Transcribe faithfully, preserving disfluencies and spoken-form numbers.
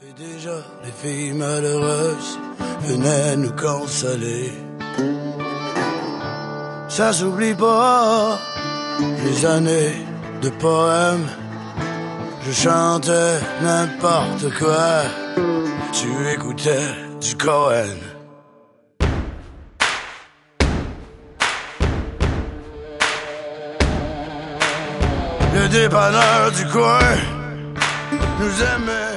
Et déjà, les filles malheureuses venaient nous consoler. Ça s'oublie pas, les années de poèmes. Je chantais n'importe quoi, tu écoutais du Cohen. Le dépanneur du coin nous aimait.